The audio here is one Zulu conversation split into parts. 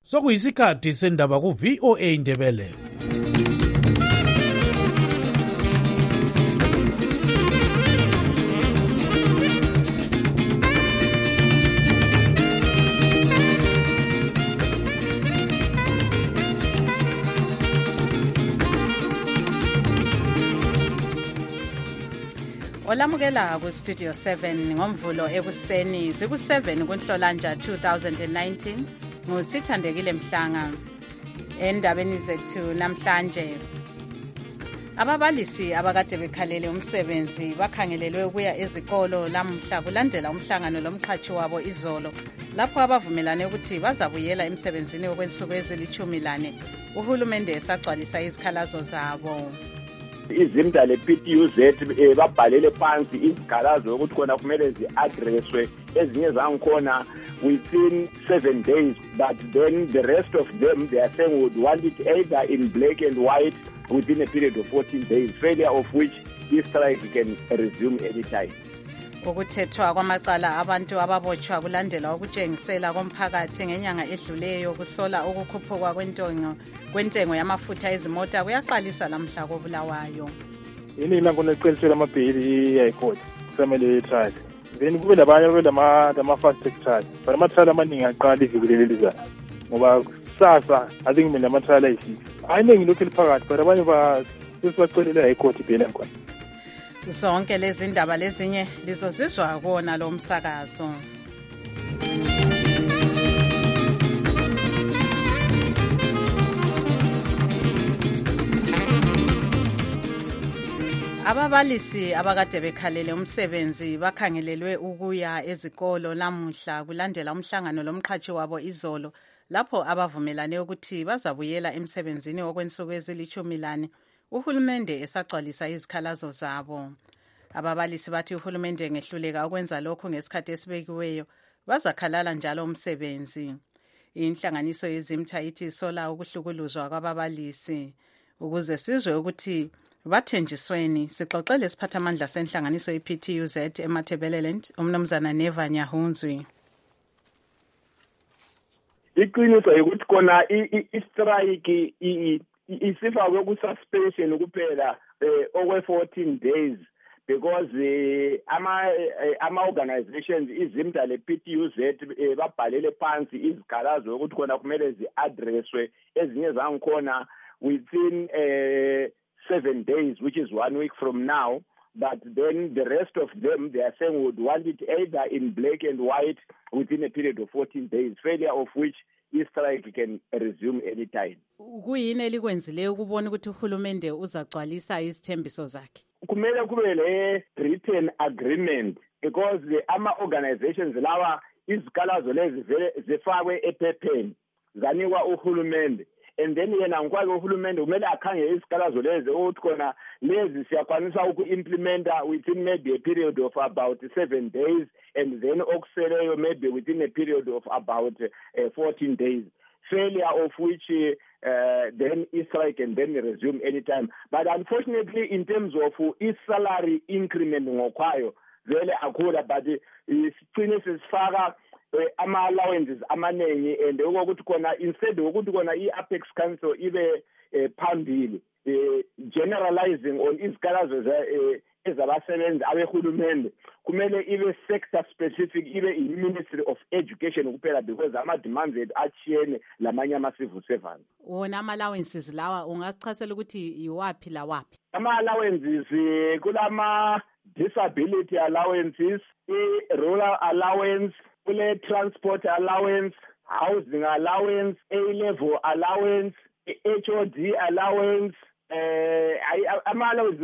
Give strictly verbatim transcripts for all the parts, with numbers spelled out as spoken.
sokuyisikhathi sendaba ku-V O A Ndebele. Olamukela ku Studio seven ngomvulo ekuseni ziku seven kuNhlolanja two thousand nineteen ngusithandekile Mhlanga. Endabeni zethu namhlanje, ababalisi abakade bekhalele umsebenzi bakhangelelwe ukuya ezikolo lamuhla kulandela umhlangano lomqhatshi wabo izolo, lapho abavumelane ukuthi bazabuyela emsebenzini okwensuku ezilithumi lane. Uhulumende esagcwalisa izikhalazo zabo. Izimda le-P T U Z babhalele phansi izikhalazo ukuthi khona kumele zi-addresswe, ezinye zangikhona within seven days, but then the rest of them they are saying would want it either in black and white within a period of fourteen days, failure of which this strike can resume anytime. Ukuthethwa kwamacala abantu ababotshwa kulandela ukutshengisela komphakathi ngenyanga edluleyo kusola ukukhuphuka kwentengo kwentengo yamafutha ezimota kuyaqalisa lamhla koBulawayo. Yini la ngoneqinisela amabhili yayikhona kusamele trial. Then kube labanye kube lama lama fast track trial. But ama-trial amaningi aqala iviki lelizayo. Ngoba sasa I think mina ama-trial ayisisi. Ayiningi lokhu liphakathi, but abanye ba sesibacelela yayikhona ibhili yakhona. Zonke lezi ndaba lezinye lizozizwa kuona lo msakazo. Ababalisi abakade bekhalele umsebenzi bakhangelelwe ukuya ezikolo lamuhla kulandela umhlangano lomqhatshi wabo izolo, lapho abavumelane ukuthi bazabuyela emsebenzini okwensuku ezilithumi lane. Uhulumende esagcwalisa izikhalazo zabo. Ababalisi bathi uhulumende ngehluleka ukwenza lokho ngesikhathi esibekiweyo bazakhalala njalo umsebenzi. Inhlanganiso yezimtha ithi sola ukuhlukuluzwa kwababalisi. Ukuze sizwe ukuthi bathenjisweni, sixoxele isiphathamandla senhlanganiso i-P T U Z eMatabeleland, umnumzana Neva Nyahunzwi. Iqiniso ukuthi kona i-strike isifakwe ku-suspension kuphela okwe fourteen days because ama ama organizations izimda le-P T U Z babhalele phansi izikhalazo ukuthi khona kumele zi-addresswe, ezinye zangikhona within seven days, which is one week from now, but then the rest of them they are saying would want it either in black and white within a period of fourteen days, failure of which i-strike can resume anytime. Kuyini elikwenzileyo ukubona ukuthi uhulumende uzagcwalisa izithembiso zakhe? Kumele kube le written agreement because the ama organizations lawa izikhalazo lezi zifakwe ephepheni zanikwa uhulumende, and then yena ngikwake uhulumende kumele akhangele izikhalazo lezi ukuthi khona lezi siyakwanisa uku-implementa within maybe a period of about seven days, and then okuseleyo maybe within a period of about uh, fourteen days, failure of which uh, then Israel can then resume anytime. But unfortunately, in terms of uh, salary increment ngokwayo vele akhula, but isicine sisifaka ama-allowances amanengi, and ukuthi khona instead ukuthi khona i-Apex Council ibe phambili generalizing on izikhalazo ezabasebenzi abehulumende, kumele ibe sector specific, ibe i-Ministry of Education kuphela, because ama-demands ethu achiyene lamanye ama-civil servants. Wona ama-allowances lawa ungasichazela ukuthi iwaphi lawaphi? Ama-allowances kulama disability allowances, i-rural allowance, kule transport allowance, housing allowance, A-level allowance, H O D allowance, uh, ama-allowance,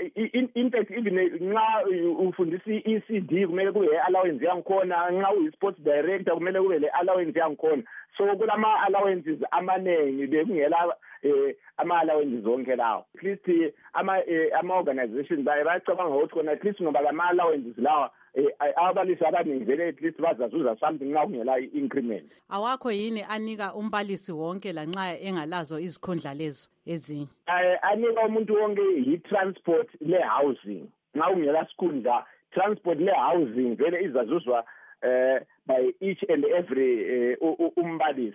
in fact even nxa ufundisa i-E C D kumele kube allowance yangikhona, nxa uyi-sports director kumele kube le allowance yangikhona. So kulama allowances amanengi bekungela eh ama-allowances zonke lawo. At least ama ama organizations bayacabanga ukuthi khona at least ngoba lama allowances lawa ababalisi abaningi vele at least bazazuza something nxa kungela increment. Awakho yini anika umbalisi wonke lanxa engalazo izikhundla lezo ezinye? Anika umuntu wonke i-transport le-housing, nxa kungela sikhundla transport le-housing vele izazuzwa uh, by each and every uh, umbalisi.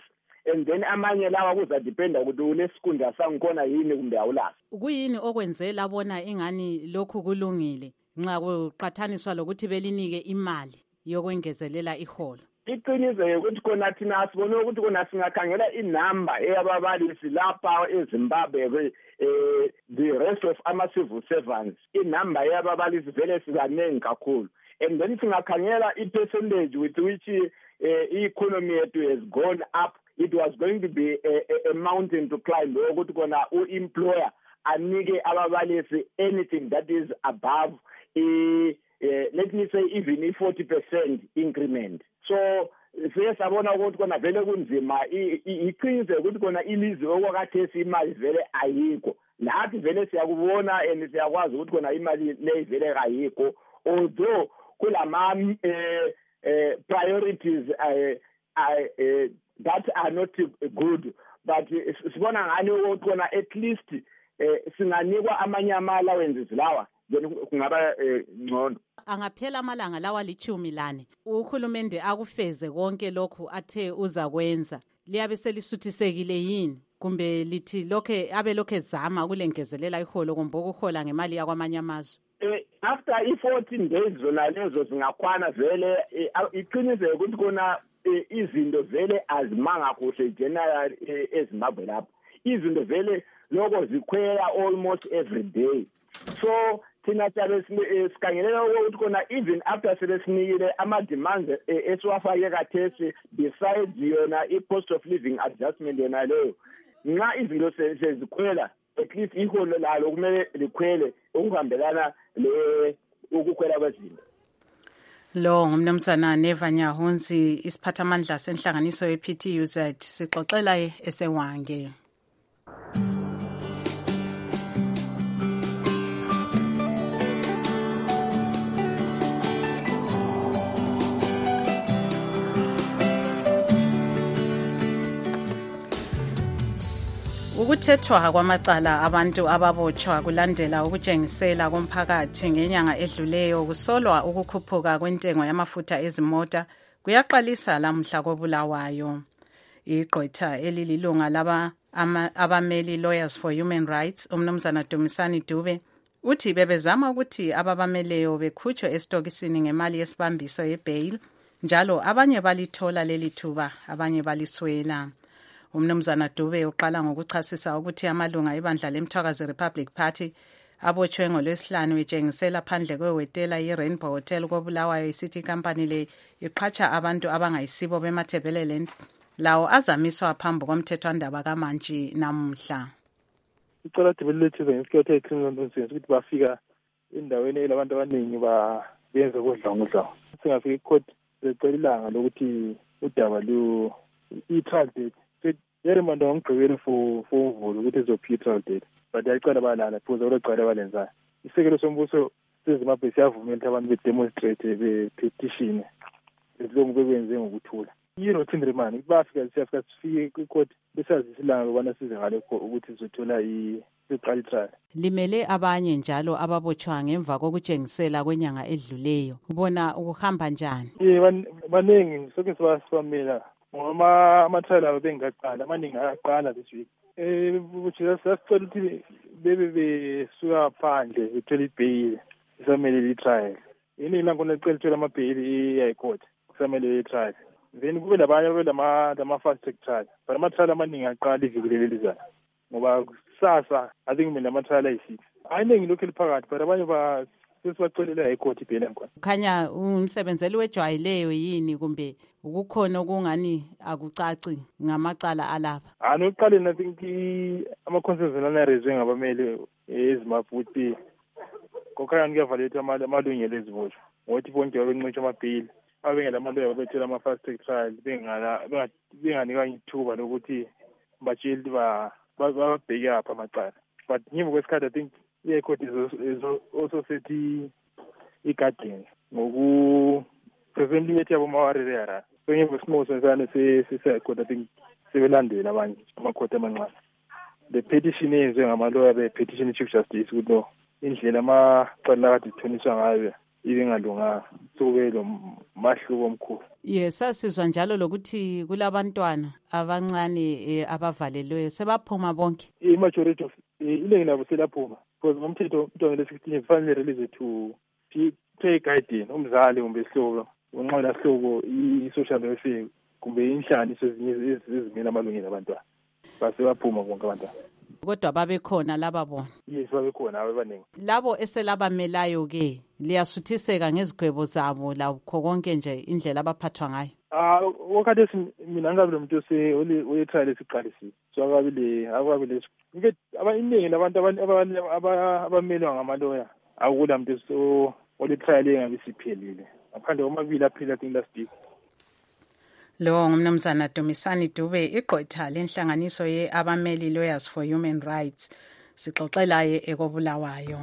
and then amanye lawa kuzadependa ukuthi ulesikunda sangikhona yini kumbe awulaso. Kuyini okwenzela bona ingani lokhu kulungile nxa kuqathaniswa lokuthi belinike imali yokwengezelela iholo? Iqiniso ukuthi khona thina sibone ukuthi khona singakhangela inamba eyababalisi lapha eZimbabwe eh the rest of ama civil servants inamba eyababalisi vele sibanengi kakhulu, and then singakhangela i-percentage with which uh, economy yethu has gone up. It was going to be a, a, a mountain to climb ukuthi khona u-employer anike ababalisi anything that is above uh, uh, let me say even a forty percent increment. So siye sabona ukuthi kona vele kunzima iqiniso ukuthi kona ilizwe okwakhathesi imali vele ayikho, nathi vele siyakubona and siyakwazi ukuthi kona imali le vele ayikho, although kulama eh, eh, priorities uh, uh, that are not good, but sibona ngani ukuthi kona at least uh, singanikwa amanye ama-allowances lawa then kungaba ngcono. Angaphela amalanga lawa lichumi lane uhulumende akufeze konke lokhu athe uzakwenza, liyabe selisuthisekile yini kumbe lithi lokhe abe lokhe zama kulengezelela iholo kumbe ukuhola ngemali yakwamanye amazwe? Eh, after i-fourteen days zona lezo zingakhwana vele iqiniso ukuthi kona izinto vele azimanga kuhle general eZimbabwe lapho. Izinto vele lokho zikhwela almost every day. So thina siyabe sikhangelela ukuthi kona even after selesinikile ama-demands esiwafake kathesi besides yona i-cost of living adjustment yona leyo, nxa izinto sezikhwela at least iholo lalo kumele likhwele okuhambelana le ukukhwela kwezinto. Lo ngumnumzana Neva Nyahunzi, isiphathamandla senhlanganiso ye-P T U Z, sixoxela esewange. Ukuthethwa kwamacala abantu ababotshwa kulandela ukutshengisela komphakathi ngenyanga edluleyo kusolwa ukukhuphuka kwentengo yamafutha ezimota kuyaqalisa lamhla koBulawayo. Igqwetha elililunga laba abameli Lawyers for Human Rights umnumzana Dumisani Dube uthi bebezama ukuthi ababameleyo bekhutshwe esitokisini ngemali yesibambiso yebail, njalo abanye balithola leli thuba abanye baliswela. Umnumzana Dube uqala ngokuchasisa ukuthi amalunga ebandla leMthwakazi Republic Party abotshwe ngolwesihlanu etshengisela phandle kwewetela ye-Rainbow Hotel koBulawayo City Company le iqhatsha abantu abangayisibo bemathebeleland lawo azamiswa phambi komthethwandaba kaMantshi namuhla. Icala development ngesikhathi ecriminal nonsense ukuthi bafika endaweni elabantu abaningi bayenza kodlangudla. Singafika icourt lecela ilanga lokuthi udaba lu i-trial date yerimanda ngomgqibelo for for uvulo ukuthi ezophi trial date, but ayicala balala because olocala balenzayo. Isekelo sombuso seZimbabwe siyavumela ukuthi abantu bedemonstrate be-petition lokhu bekwenze ngokuthula. I-routine remand bafika siyafika sifike kwi-court besazisa ilanga lokubana size ngalokho ukuthi sizothola iqala itrial. Limele abanye njalo ababotshwa ngemva kokutshengisela kwenyanga edluleyo, ubona ukuhamba njani? Eh, baningi soke sibamela ngoba amatrial abo bengaqala amaningi aqala this week. Eh buthi sasicela ukuthi bebe besuka phandle bethola ibail isamele itrial. Yini la ngone cela thola amabail eHigh Court kusamele itrial. Then kube labanye kube lama lama fast track trial. But amatrial amaningi aqala iviki lelizayo. Ngoba sasa I think mina amatrial ayisix. Ayiningi lokho liphakathi but abanye ba sesibacelela eHigh Court ibail yakhona. Khanya umsebenzeli wejwayileyo yini kumbe ukukhona okungani akucaci ngamacala alapha? Anoqala I think ama-concerns anarezwe ngabameli eZimbabwe ukuthi kokhaya ngiyavaleta amalungelo ezibotshwa ngokuthi bonke babenqotshwa amabail abengela amalungelo babethela ama-fast track trial benganikwa ithuba lokuthi batsheli babheke apha amacala. But ngemva kwesikhathi I think i-High Court is also set i-guardian ngoku presently ethi abomawari rera. So ngemva kwesinqumo sensane se-High Court I think sebelandela abanye amakhoti amancane. The petition yenziwe ngamaloya be-petition Chief Justice ukuthi no indlela amacala kade ithoniswa ngayo ibengalunganga, so kube lo mahluko omkhulu. Yes, sasizwa njalo lokuthi kulabantwana abancane abavalelweyo sebaphuma bonke. I-majority of iningi labo selaphuma because ngomthetho umntwana le-sixteen kufanele release to take guidance umzali kumbe isihlobo unqola sihlobo i-social welfare kumbe inhlanganiso ezimela amalungelo abantwana base baphuma bonke abantwana. Kodwa babekhona laba bona. Yes, babekhona abaningi. Labo eselabamelayo ke liyasuthiseka ngezigwebo zabo lakho konke nje indlela abaphathwa ngayo. Ah, wakhathi mina ngabe lo muntu ose ole trial esiqalisile. So akabile akabile ngeke abaningi labantu abamelwa ngamaloya akula muntu so ole trial engabe siphelile. Ngaphandle kwamabili aphila I think last week. Lo ngumnumzana Dumisani Dube igqwetha lenhlanganiso ye Abameli Lawyers for Human Rights sixoxelaye ekobulawayo.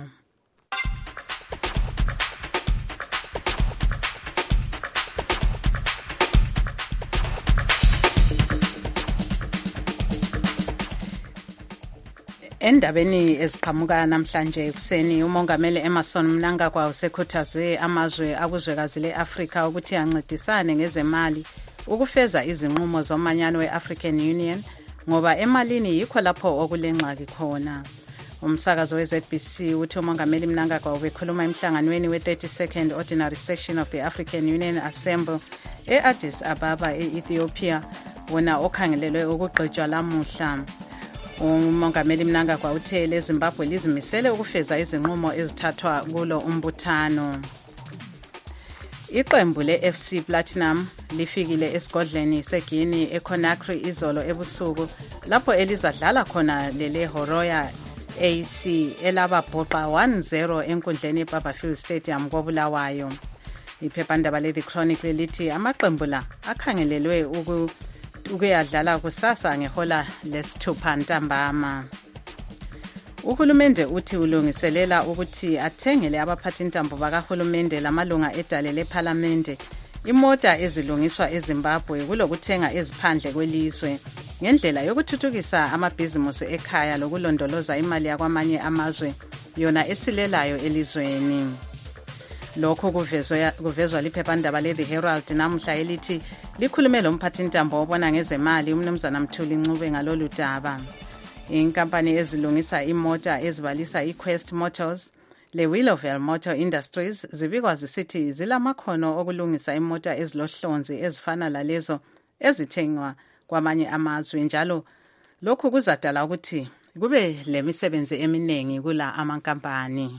Endabeni eziqhamuka namhlanje ekuseni umongameli Emmerson Mnangagwa usekhuthaze amazwe akuzwekazi leAfrika ukuthi ancedisane ngezemali ukufeza izinqumo zomanyano we-African Union ngoba emalini yikho lapho okulengxaki khona. Umsakazo we-Z B C uthi umongameli Mnangagwa ubekhuluma emhlanganweni we-thirty-second Ordinary Session of the African Union Assembly e-Addis Ababa e-Ethiopia wona okhangelelwe ukugqitshwa lamuhla. Umongameli Mnangagwa uthe leZimbabwe lizimisele ukufeza izinqumo ezithathwa kulo umbuthano. Iqembu le-F C Platinum lifikile esigodleni seGini eConakry izolo ebusuku lapho elizadlala khona lele Horoya A C elababhoqa one zero enkundleni eBarberfield Stadium koBulawayo. Iphephandaba le-The Chronicle lithi amaqembu la akhangelelwe uku ukuyadlala kusasa ngehola lesithupha ntambama. Uhulumende uthi ulungiselela ukuthi athengele abaphathi intambo bakahulumende lamalunga edale leParliamente imota ezilungiswa eZimbabwe kulokuthenga eziphandle kwelizwe ngendlela yokuthuthukisa amabhizimusi ekhaya lokulondoloza imali yakwamanye amazwe yona esilelayo elizweni. Lokho kuvezwa kuvezwa liphephandaba le-The Herald namuhla elithi likhulume lo mphathi intambo obona ngezemali umnumzana Mthuli Ncube ngalolu daba. Inkampani ezilungisa imota ezibalisa iQuest Motors le-Willowvale Motor Industries zibikwa zisithi zilamakhono okulungisa imota ezilohlonzi ezifana lalezo ezithengwa kwamanye amazwe njalo lokhu kuzadala ukuthi kube lemisebenzi eminingi kula amankampani.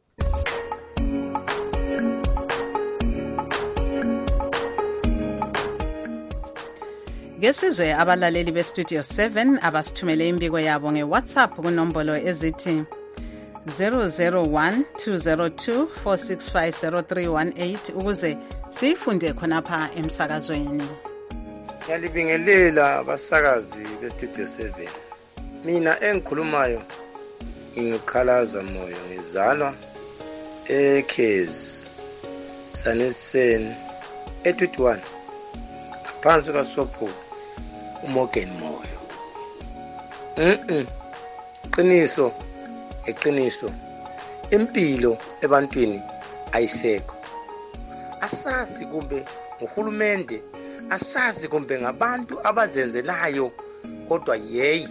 Ngesizwe abalaleli beStudio seven abasithumele imbiko yabo ngeWhatsApp kunombolo ezithi zero zero one two zero two four six five zero three one eight ukuze sifunde khonapha emsakazweni. Ngiyalibingelela abasakazi beStudio seven. Mina engikhulumayo ngikhalaza moyo ngizalwa eKhez Sanesen e twenty-one phansi kaSopho uMorgan Moyo. Mhm. Qiniso eqiniso impilo ebantwini ayisekho. Asasi kumbe uhulumende asasi kumbe ngabantu abazenzelayo kodwa yeyi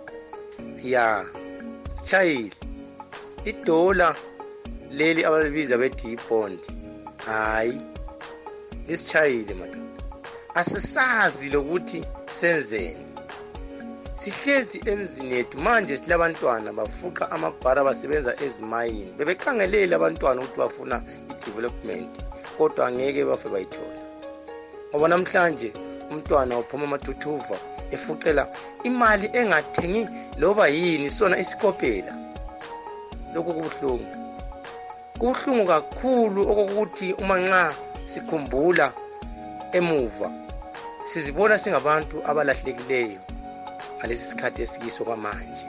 ya child idola leli abalibiza bethi bond hayi lisichayile madam. Asisazi lokuthi senzeni. Sihlezi emzini yethu manje silabantwana bafuqa amabhara basebenza ezimayini bebekhangelela abantwana ukuthi bafuna i-development kodwa angeke bafe bayithola. Ngoba namhlanje umntwana uphuma amathuthuva efuqela imali engathengi loba yini sona isikopela. Lokho kubuhlungu. Kubuhlungu kakhulu okokuthi uma nxa sikhumbula emuva sizibona singabantu abalahlekileyo alesi sikhathi esikiso kwamanje.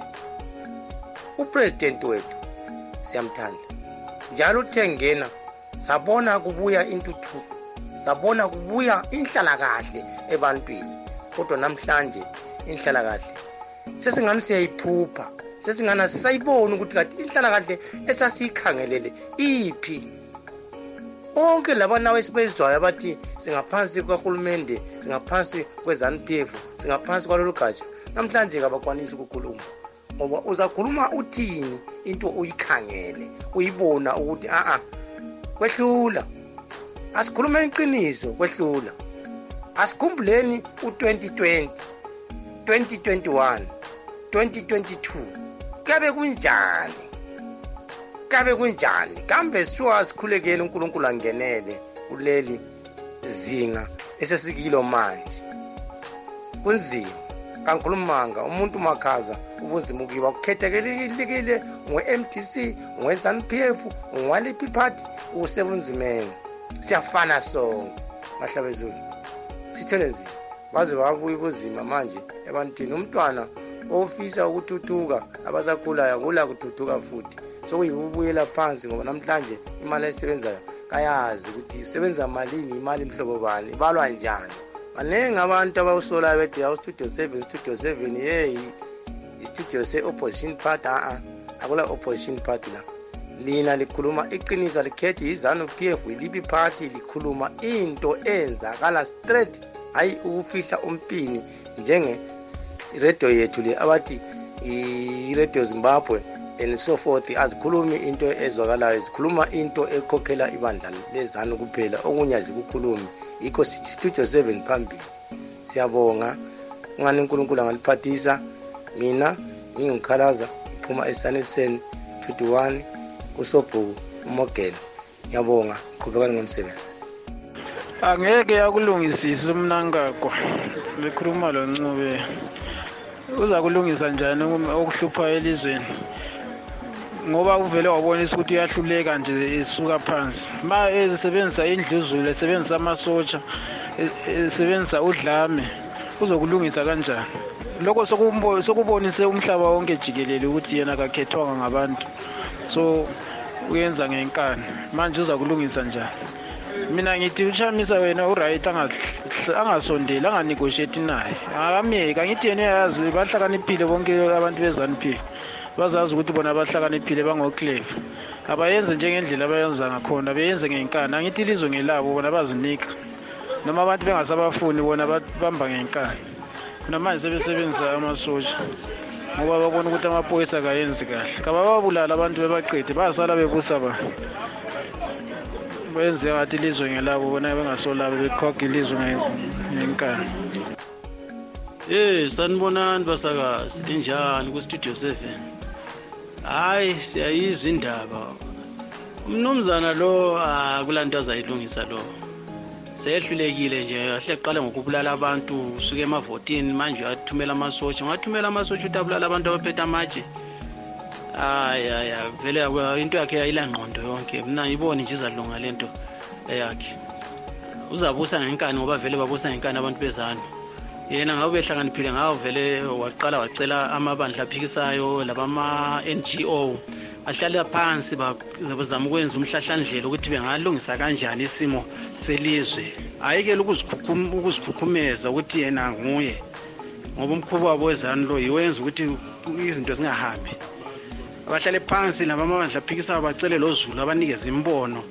Upresident wethu siyamthanda njalo uthengena sabona kubuya intuthuko sabona kubuya inhlalakahle ebantwini kodwa namhlanje inhlalakahle sesingani siyayiphupha sesingana sisayibona ukuthi kade inhlalakahle esasiyikhangelele iphi. bonke labana wesibezwayo abathi singaphansi kwahulumende, singaphansi kwe-Z A N P F, singaphansi kwalolu gatsha, namhlanje kabakwanisi ukukhuluma. Ngoba uzakhuluma uthini into uyikhangele, uyibona ukuthi a a kwehlula. Asikhulume iqiniso kwehlula. Asikhumbuleni u-twenty twenty, twenty twenty-one, twenty twenty-two. Kabe kunjani? Kabe kunjani? Kambe siwa sikhulekele uNkulunkulu angenele kuleli zinga esesikilo manje. Kunzima. Kankulumanga umuntu makhaza ubunzima ukiba ukhethekelekile ngwe-M D C, ngwe-Z A N P F, ngwaliphi party usebunzimeni. Siyafana sonke mahlabezulu. Sithele nzima. Baze babuye ubuzima manje ebantwini. Umntwana ofisa ukuthuthuka abasakhulayo kula kuthuthuka futhi. So uyibuyela phansi ngoba namhlanje imali esebenzayo kayazi ukuthi isebenza malini, imali imhlobo bani, ibalwa njani. Maningi abantu abawusolayo bethi yawu studio seven, studio seven, hey istudio se-opposition party. a akula opposition party la. Lina likhuluma iqiniso, likhethi i-Z A N P F, iliphi party, likhuluma into enzakala straight, hayi ukufihla umpini njenge radio yethu le abathi i-Radio Zimbabwe and so forth. Azikhulumi into ezwakalayo, zikhuluma into ekhokhela ibandla le-Z A N kuphela, okunye azikukhulumi. Yikho sithi studio seven phambili. Siyabonga ngani uNkulunkulu angaliphathisa. Mina ngingikhalaza iphuma eSaneseni twenty-one kuSobhuku uMogela. Ngiyabonga, qhubekani ngomsebenzi. Angeke yakulungisisa umnankakwa. Likhuluma lo Ncube. Uza kulungisa njani okuhlupha elizweni? Ngoba uvele wabonisa ukuthi uyahluleka nje isuka phansi. Ma esebenzisa indluzulu, esebenzisa amasotsha, esebenzisa udlame, uzokulungisa kanjani? Lokho sokubonise umhlaba wonke jikelele ukuthi yena akakhethwanga ngabantu. So uyenza ngenkani. Manje uza kulungisa njani? Mina ngithi uChamisa wena uright angasondeli, anganegotiate naye. Akamyeka ngithi yena yazi bahlakaniphile bonke abantu be-Z A N P. Bazazi ukuthi bona bahlakaniphile bangoclever. Abayenze njengendlela abayenza ngakhona, beyenze ngenkani. Angithi ilizwe ngelabo bona bazinika. Noma abantu bengasabafuni bona bamba ngenkani. Namanje sebesebenzisa amasotsha. Ngoba babona ukuthi amaphoyisa akayenzi kahle. Kabababulala abantu bebaqede, basala bebusa ba. Benze ngathi ilizwe ngelabo bona bengasolabo bekhokha ilizwe ngenkani. Eh, sanibonani basakazi, linjani ku Studio seven? Hayi, siyayizwa indaba. Umnumzana lo akulanto azayilungisa lo. Seyehlulekile nje, ahle qala ngokubulala abantu usuke emavotini manje athumela amasotsha. Ngathumela amasotsha utabulala abantu abaphethe amatshe. Hayi hayi vele into yakhe yayilangqondo yonke. Mina ngiboni nje izalunga lento yakhe. Uzabusa ngenkani ngoba vele babusa ngenkani abantu bezana. Yena ngabe behlakaniphile ngawo vele waqala wacela amabandla aphikisayo labama N G O ahlala phansi bazama ukwenza umhlahlandlela ukuthi bengalungisa kanjani isimo selizwe. Ayike ukuzikhukhuma ukuzikhukhumeza ukuthi yena nguye ngoba umkhubo wabo wezana lo yiwenza ukuthi izinto zingahambi. Abahlale phansi labamabandla aphikisayo bacele lozulu abanikeza imbono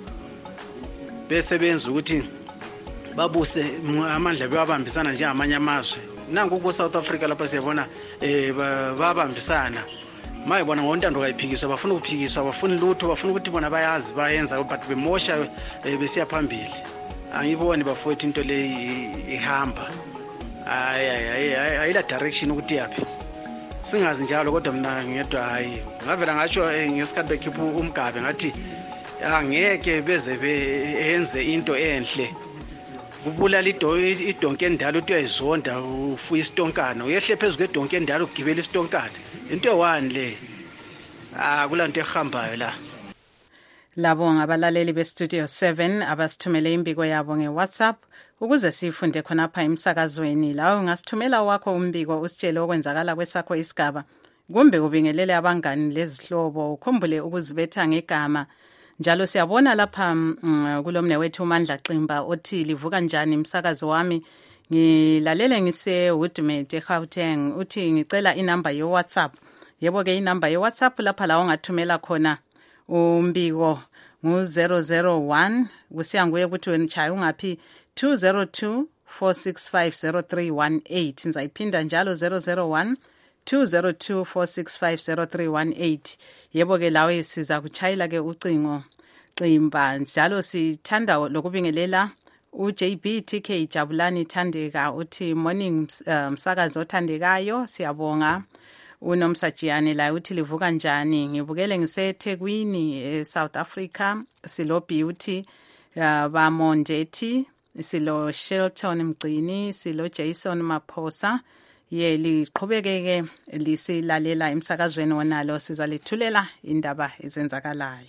bese benza ukuthi babuse amandla bewabambisana njengamanye amazwe. Nangu ku South Africa lapha siyabona eh babambisana. Maye bona ngontando kayiphikiswa bafuna ukuphikiswa, bafuna lutho, bafuna ukuthi bona bayazi bayenza but bemosha besiya phambili. Angiboni bafowethu into le ihamba. Hayi hayi ayila direction ukuthi yapi. Singazi njalo kodwa mina ngedwa hayi. Ngavela ngatsho ngesikhathi bekhipha umgabe ngathi angeke beze beyenze into enhle. Kubulala idonke endala uthi uyayizonda ufuya istonkana uyehle phezulu kwedonke endala ugibela istonkana into ewani le. Ah kulanto ehambayo la. Labo ngabalaleli beStudio seven abasithumele imbiko yabo ngeWhatsApp ukuze sifunde khonapha emsakazweni. Lawo ungasithumela wakho umbiko usitshele okwenzakala kwesakho isigaba kumbe ubingelele abangani lezihlobo ukhumbule ukuzibetha ngegama. Njalo siyabona lapha mm, kulomne wethu uMandla Qimba othi livuka njani umsakazi wami ngilalele ngise Woodmete eGauteng uthi ngicela inamba ye WhatsApp. Yebo ke inamba ye WhatsApp lapha la ungathumela khona umbiko ngu zero zero one kusiya nguye ukuthi wena chaya ungaphi two zero two four six five zero three one eight nizayiphinda njalo zero zero one two zero two four six five zero three one eight. Yebo ke lawe siza kuchayela ke ucingo Ximba njalo sithanda lokubingelela u J B T K Jabulani Thandeka uthi morning msakazi othandekayo siyabonga. Unomsajiyane la uthi livuka njani ngibukele ngiseThekwini eSouth Africa silo Beauty ba Mondethi silo Shelton Mgcini silo Jason Maphosa ye liqhubekeke lisilalela emsakazweni wonalo sizalithulela indaba ezenzakalayo.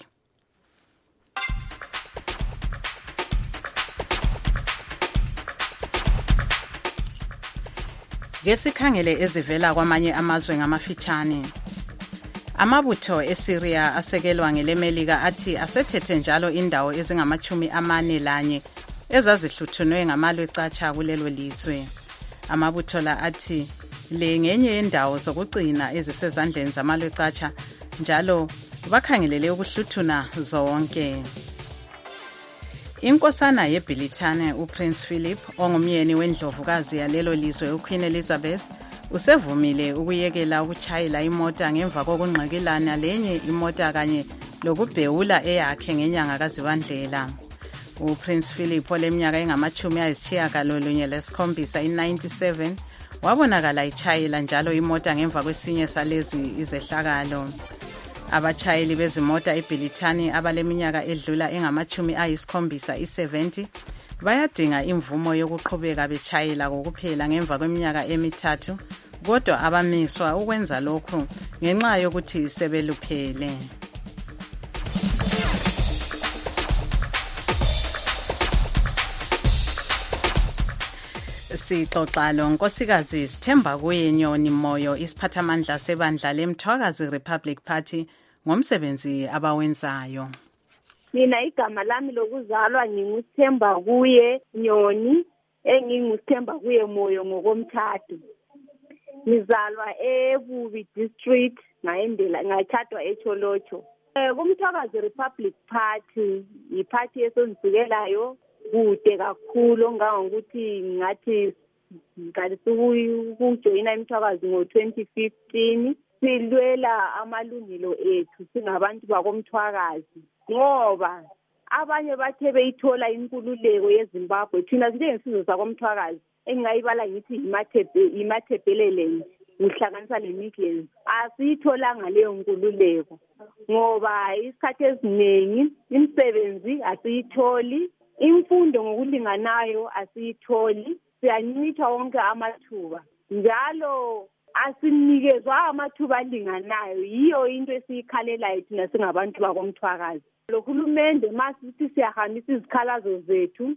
Ngesikhangele ezivela kwamanye amazwe ngamafitshane. Amabutho eSyria asekelwa ngelemelika athi asethethe njalo indawo ezingamachumi amane lanye ezazihluthunwe ngamalwe catsha kulelo lizwe. Amabutho la athi le ngenye yendawo zokugcina ezisezandleni zamalwe catsha njalo bakhangelele ukuhluthuna zonke. Inkosana yeBritane uPrince Philip ongumyeni wendlovukazi yalelo lizwe uQueen Elizabeth usevumile ukuyekela ukuchayela imota ngemva kokungqikilana lenye imota kanye lokubhewula eyakhe ngenyanga kaZibandlela. uPrince Philip oleminyaka engamachumi ayisitshiyagalolunye lesikhombisa i-ninety-seven wabonakala ichayela njalo imota ngemva kwesinye salezi izehlakalo. Abachayeli bezimota eBritani abaleminyaka edlula engamachumi ayisikhombisa i-seventy bayadinga imvumo yokuqhubeka bechayela kokuphela ngemva kweminyaka emithathu kodwa abamiswa ukwenza lokhu ngenxa yokuthi sebeluphele. Sixoxa lo nkosikazi Sithemba kuye Nyoni Moyo isiphathamandla sebandla leMthwakazi Republic Party ngomsebenzi abawenzayo. Mina igama lami lokuzalwa ngingusithemba kuye Nyoni engingusithemba kuye Moyo ngokomthatho. Ngizalwa eBubi district ngaendela ngachadwa eCholocho. Eh kumthwakazi Republic Party iparty esonzikelayo kude kakhulu ngangokuthi ngathi ngaqalisa ukujoyina imthwakazi ngo twenty fifteen silwela amalungelo ethu singabantu bakomthwakazi ngoba abanye bathe beyithola inkululeko yeZimbabwe thina sinjengesizwe sakomthwakazi engayibala ngithi imathebe imathebelele uhlanganisa neMidlands asiyitholanga leyo nkululeko ngoba isikhathi eziningi imisebenzi asiyitholi imfundo ngokulinganayo asiyitholi siyancitha wonke amathuba njalo asinikezwa amathuba alinganayo yiyo into esiyikhalelayo thina singabantu bakomthwakazi.Lohulumende masithi siyahambisa izikhalazo zethu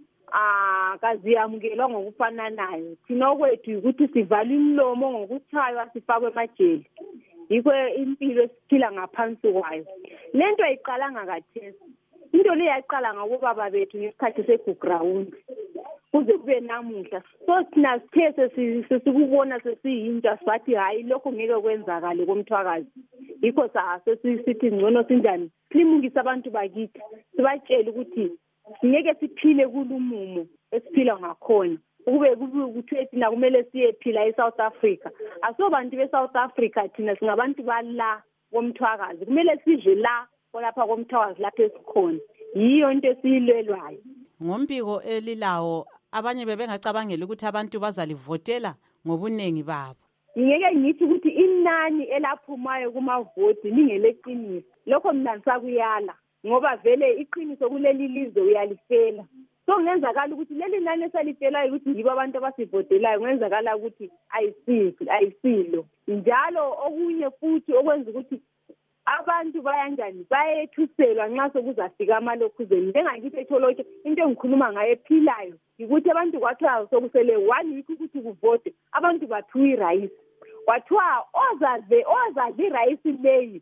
ah kaziyamukelwa ngokufananayo thina okwethu ukuthi sivala imlomo ngokuthaywa sifakwe emajele yikho impilo esiphila ngaphansi kwayo. Lento ayiqala ngakathesi into le yaqala ngabobaba bethu ngesikhathi seguground kuze kube namuhla so thina sithe sesikubona sesiyintsha sathi hayi lokho ngeke kwenzakale komthwakazi yikho sasithi ngcono sinjani simungisa abantu bakithi sibatshela ukuthi ngeke siphile kulumumo esiphila ngakhona ukube kuthi thina kumele siyephila eSouth Africa asobantu beSouth Africa thina singabantu bala komthwakazi kumele sidle la lapha komthwakazi lapha esikhona yiyo into esiyilwelwayo. Ngombiko elilawo abanye bebengacabangela ukuthi abantu bazalivotela ngobunengi babo. Ngeke ngithi ukuthi inani elaphumayo kumavoti lingeleqiniso lokho mina ngisakuyala ngoba vele iqiniso kuleli lizwe uyalifela so ngenzakala ukuthi leli nani esalifelayo ukuthi yibo abantu abasivotelayo ngenzakala ukuthi ayisilo ayisilo njalo okunye futhi okwenza ukuthi abantu bayanjani bayethuselwa nxa sokuzafika amalokhuzeni njengakithi eCholocho into engikhuluma ngayo ephilayo ukuthi abantu kwathiwa sokusele one week ukuthi kuvote abantu bathiwa irayisi kwathiwa ozaze ozaze irayisi leyi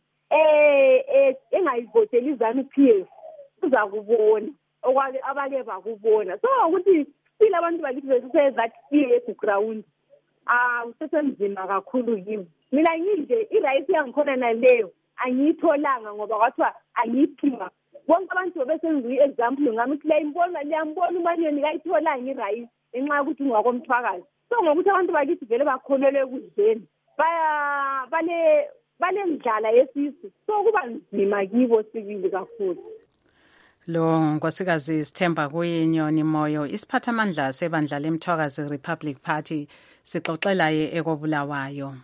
eh engayivoteli izanu P F uza kubona okwake abake bakubona so ukuthi sila abantu bakithi besise that P ground ah usesemzima kakhulu kimi mina ngidle irayisi yangikhona naleyo angiyitholanga ngoba kwathiwa angiyiphiwa bonke abantu besenza i-example ngami ukuthi liyambona liyambona umanyoni kayitholanga irayisi enxa yokuthi ungakomthwakazi. So ngokuthi abantu bakithi vele bakhonelwe ekudleni baya bale bale ndlala yesisu, so kuba nzima kibo sibili kakhulu. Lo nkosikazi Sithemba Kuyinyoni Moyo, isiphathamandla sebandla leMthwakazi Republic Party, sixoxela ye ekobulawayo.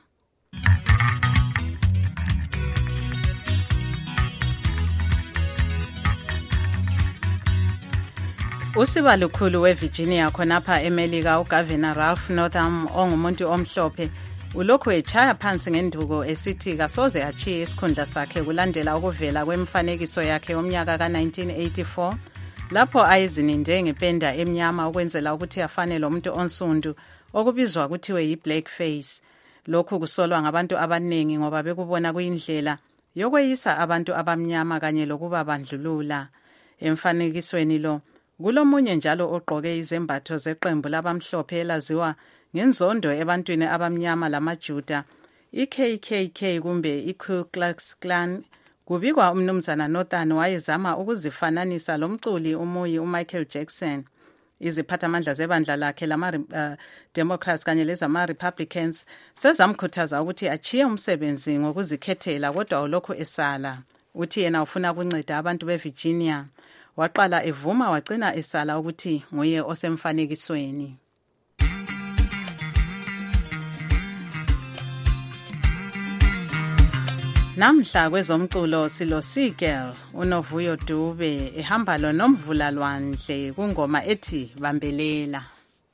Usiba lukhulu weVirginia khonapha eMelika uGovernor Ralph Northam ongumuntu omhlophe ulokhu echaya phansi ngenduko esithi kasoze achiye isikhundla sakhe kulandela ukuvela kwemfanekiso yakhe yomnyaka ka nineteen eighty-four lapho ayizininde ngependa emnyama ukwenzela ukuthi afane lo muntu onsundu okubizwa kuthiwe yi-blackface. Lokhu kusolwa ngabantu abaningi ngoba bekubona kuyindlela yokweyisa abantu abamnyama kanye lokuba bandlulula. Emfanekisweni lo kulomunye njalo ogqoke izembatho zeqembu labamhlophe elaziwa ngenzondo ebantwini abamnyama lamaJuda, i-K K K kumbe i-Ku Klux Klan. Kubikwa umnumzana Northam wayezama ukuzifananisa lomculi umuyi uMichael Jackson. Iziphathamandla zebandla lakhe lama uh, Democrats kanye lezama Republicans sezamkhuthaza ukuthi achiye umsebenzi ngokuzikhethela, kodwa ulokhu esala. Uthi yena ufuna ukunceda abantu beVirginia. Waqala evuma wagcina esala ukuthi nguye osemfanekisweni. Namhla kwezomculo silo Seagull uNovuyo Dube ehamba lo Nomvula Lwandle kungoma ethi Bambelela.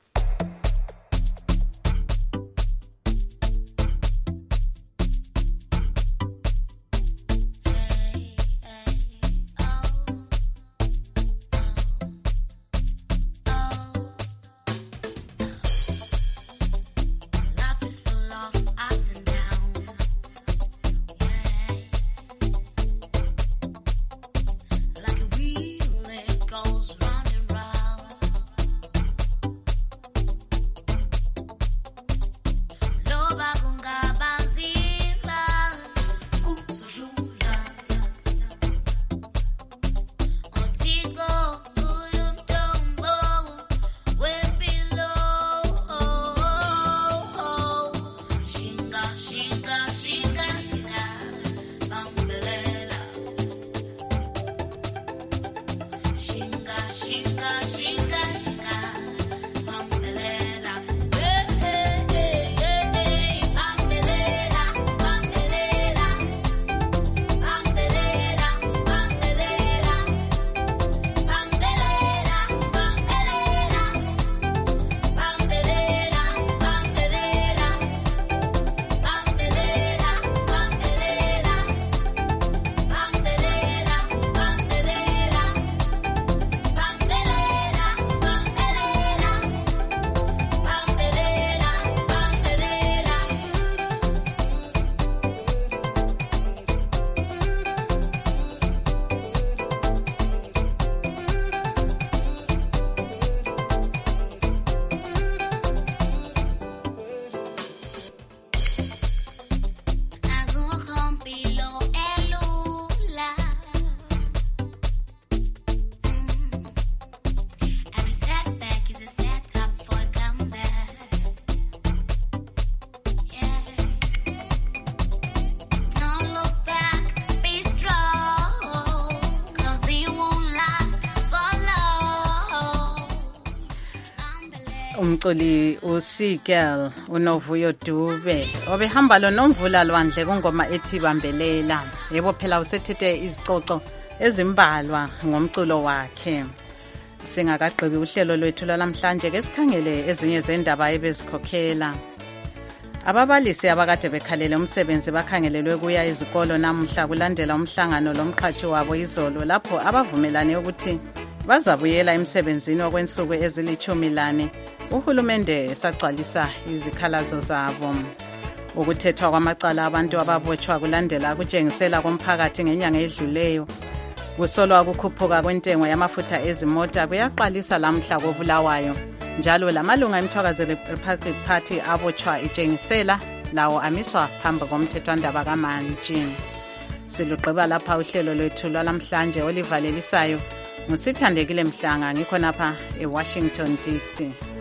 Umculi uSeagull uNovuyo Dube obehamba lo Nomvula Lwandle kungoma ethi Bambelela. Yebo phela usethethe izicoco ezimbalwa ngomculo wakhe. Singakaqhibi uhlelo lwethu lamhlanje ke sikhangele ezinye zendaba ebezikhokhela. Ababalisi abakade bekhalele umsebenzi bakhangelelwe kuya izikolo namuhla kulandela umhlangano lomqhatshi wabo izolo lapho abavumelane ukuthi bazabuyela emsebenzini okwensuku ezilithumi lane. Uhulumende esagcwalisa izikhalazo zabo. Ukuthethwa kwamacala abantu ababotshwa kulandela kutshengisela komphakathi ngenyanga edluleyo. Kusolwa ukukhuphuka kwentengo yamafutha ezimota kuyaqalisa lamhla kobulawayo. Njalo lamalunga eMthwakazi Republic Party abotshwa itshengisela lawo amiswa phambi komthethwandaba kaMantshi. silugqiba lapha uhlelo lwethu lwalamhlanje olivalelisayo ngusithandekile Mhlanga ngikho napha eWashington D C.